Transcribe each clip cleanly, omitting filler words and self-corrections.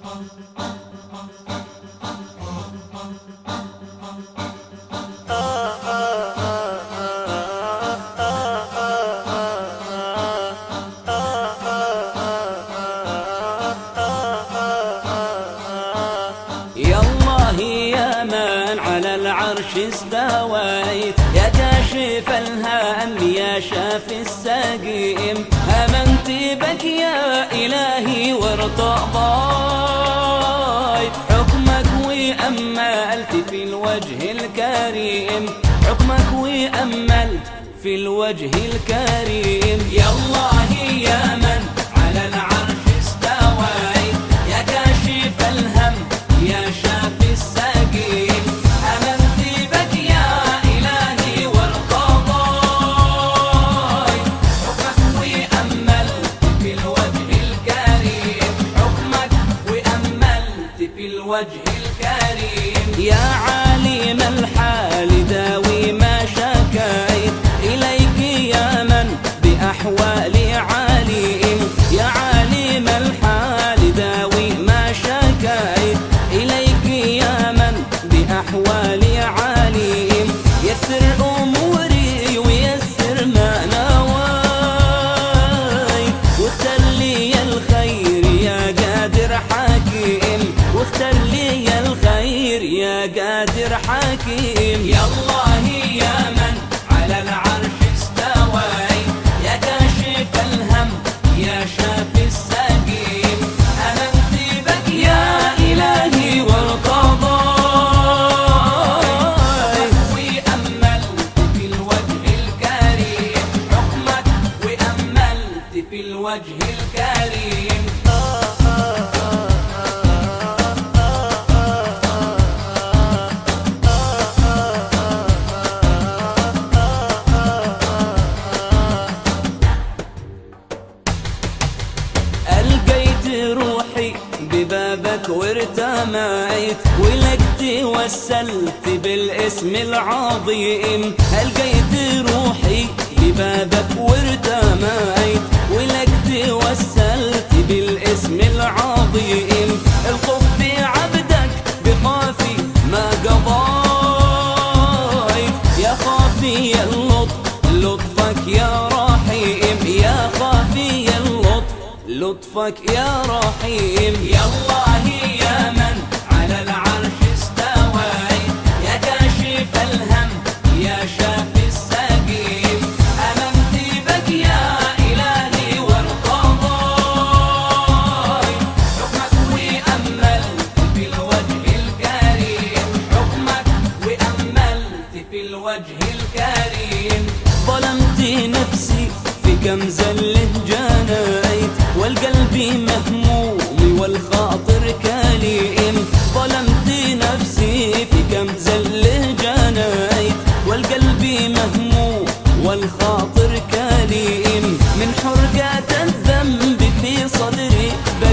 يا الله يا من على العرش استويت، يا كاشف الهم يا شافي السقيم، آمنت بك يا إلهي وارتضيت حكمك وأملت في الوجه الكريم، حكمك وأملت في الوجه الكريم. يا الله يا من على العرش استويت، يا كاشف الهم يا شافي السقيم، آمنت بك يا إلهي وارتضيت حكمك وأملت في الوجه الكريم، حكمك وأملت في الوجه الكريم. يا عالم الحال داوي ما شكيت، إليك يا من بأحوالي عليم، يا عالم الحال داوي ما شكيت، إليك يا من بأحوالي عليم. يسر أموري ويسر ما نويت، واختر لي الخير يا قادر حكيم، واختر لي الخير يا قادر حكيم. يا الله يا من على العرش استويت، يا كاشف الهم يا شافي السقيم، آمنت بك يا إلهي وارتضيت وأملت في الوجه الكريم، حكمك وأملت في الوجه الكريم. ألقيت روحي ببابك وارتميت، ولك توسلت بالاسم العظيم، ألقيت روحي ببابك وارتميت، ولك توسلت بالاسم العظيم. القف بعبدك بخافي ما قضيت، يا خافي اللطف لطفك يا رحيم، يا خافي اللطف لطفك يا رحيم. يا الله يا من على العرش استويت، يا كاشف الهم يا شافي السقيم، آمنت بك يا إلهي وارتضيت حكمك وأملت في الوجه الكريم، حكمك وأملت في الوجه الكريم. ظلمت نفسي في كم زله جنيت، والقلب مهموم والخاطر كليم، ظلمت نفسي في كم زله جنيت، والقلب مهموم والخاطر كليم. من حرقة الذنب في صدري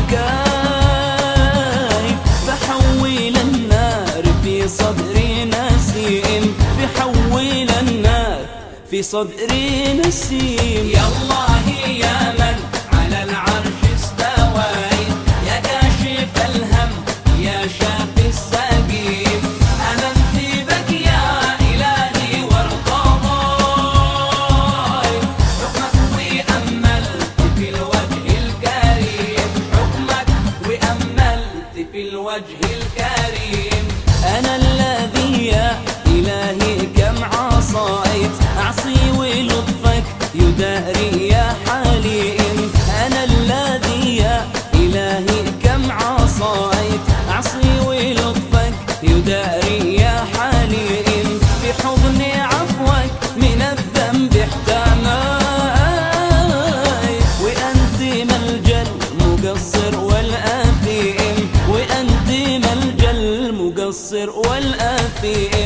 بكاي، فحول النار في صدري نسيم، فحول النار في صدري نسيم. يا الله يا من على العرش استويت، يا كاشف الهم يا شافي السقيم، آمنت بك يا إلهي وارتضيت حكمك وأملت في الوجه الكريم، حكمك وأملت في الوجه الكريم. أنا الذي يا إلهي كم عصيت، أعصي ولطفك يداري يا حليم، أنا الذي يا إلهي كم عصيت، أعصي ولطفك يداري يا حليم. في حضن عفوك من الذنب احتميت، وأنت ملجأ المقصر والآثيم، وأنت ملجأ المقصر والآثيم.